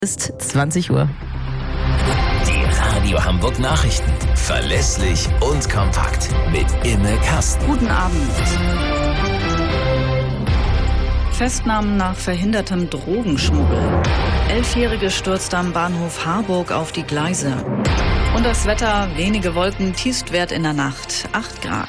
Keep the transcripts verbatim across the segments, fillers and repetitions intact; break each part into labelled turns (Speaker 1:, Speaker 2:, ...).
Speaker 1: Ist zwanzig Uhr.
Speaker 2: Die Radio Hamburg Nachrichten. Verlässlich und kompakt. Mit Imme Kasten.
Speaker 3: Guten Abend. Festnahmen nach verhindertem Drogenschmuggel. Elfjährige stürzt am Bahnhof Harburg auf die Gleise. Und das Wetter, wenige Wolken, Tiefstwert in der Nacht, acht Grad.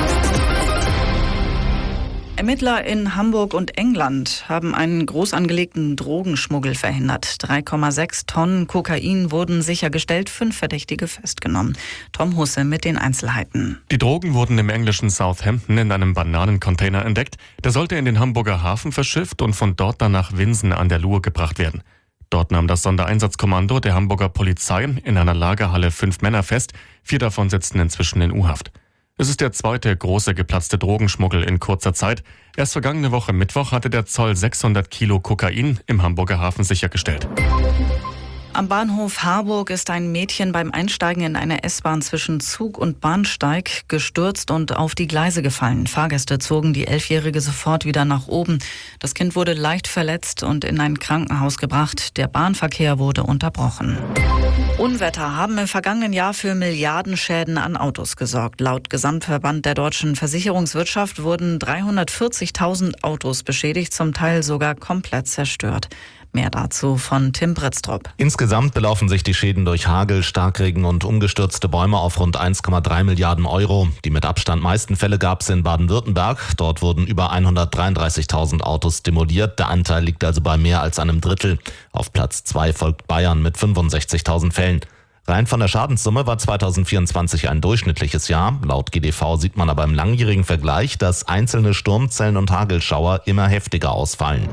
Speaker 3: Ermittler in Hamburg und England haben einen groß angelegten Drogenschmuggel verhindert. drei Komma sechs Tonnen Kokain wurden sichergestellt, fünf Verdächtige festgenommen. Tom Husse mit den Einzelheiten.
Speaker 4: Die Drogen wurden im englischen Southampton in einem Bananencontainer entdeckt. Der sollte in den Hamburger Hafen verschifft und von dort dann nach Winsen an der Luhe gebracht werden. Dort nahm das Sondereinsatzkommando der Hamburger Polizei in einer Lagerhalle fünf Männer fest. Vier davon sitzen inzwischen in U-Haft. Es ist der zweite große geplatzte Drogenschmuggel in kurzer Zeit. Erst vergangene Woche Mittwoch hatte der Zoll sechshundert Kilo Kokain im Hamburger Hafen sichergestellt.
Speaker 3: Am Bahnhof Harburg ist ein Mädchen beim Einsteigen in eine S-Bahn zwischen Zug und Bahnsteig gestürzt und auf die Gleise gefallen. Fahrgäste zogen die Elfjährige sofort wieder nach oben. Das Kind wurde leicht verletzt und in ein Krankenhaus gebracht. Der Bahnverkehr wurde unterbrochen. Unwetter haben im vergangenen Jahr für Milliardenschäden an Autos gesorgt. Laut Gesamtverband der deutschen Versicherungswirtschaft wurden dreihundertvierzigtausend Autos beschädigt, zum Teil sogar komplett zerstört. Mehr dazu von Tim Britztrup.
Speaker 5: Insgesamt belaufen sich die Schäden durch Hagel, Starkregen und umgestürzte Bäume auf rund eins Komma drei Milliarden Euro. Die mit Abstand meisten Fälle gab es in Baden-Württemberg. Dort wurden über hundertdreiunddreißigtausend Autos demoliert. Der Anteil liegt also bei mehr als einem Drittel. Auf Platz zwei folgt Bayern mit fünfundsechzigtausend Fällen. Rein von der Schadenssumme war zweitausendvierundzwanzig ein durchschnittliches Jahr. Laut G D V sieht man aber im langjährigen Vergleich, dass einzelne Sturmzellen und Hagelschauer immer heftiger ausfallen.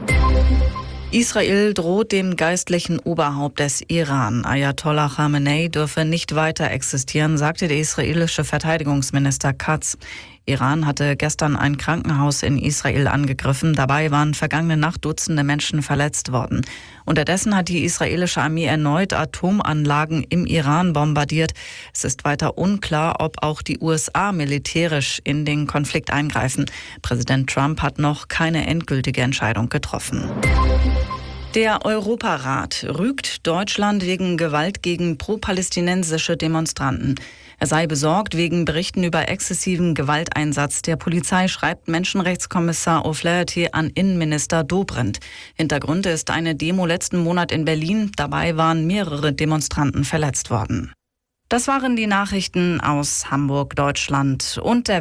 Speaker 3: Israel droht dem geistlichen Oberhaupt des Iran. Ayatollah Khamenei dürfe nicht weiter existieren, sagte der israelische Verteidigungsminister Katz. Iran hatte gestern ein Krankenhaus in Israel angegriffen. Dabei waren vergangene Nacht Dutzende Menschen verletzt worden. Unterdessen hat die israelische Armee erneut Atomanlagen im Iran bombardiert. Es ist weiter unklar, ob auch die U S A militärisch in den Konflikt eingreifen. Präsident Trump hat noch keine endgültige Entscheidung getroffen. Der Europarat rügt Deutschland wegen Gewalt gegen pro-palästinensische Demonstranten. Er sei besorgt wegen Berichten über exzessiven Gewalteinsatz der Polizei, schreibt Menschenrechtskommissar O'Flaherty an Innenminister Dobrindt. Hintergrund ist eine Demo letzten Monat in Berlin. Dabei waren mehrere Demonstranten verletzt worden. Das waren die Nachrichten aus Hamburg, Deutschland und der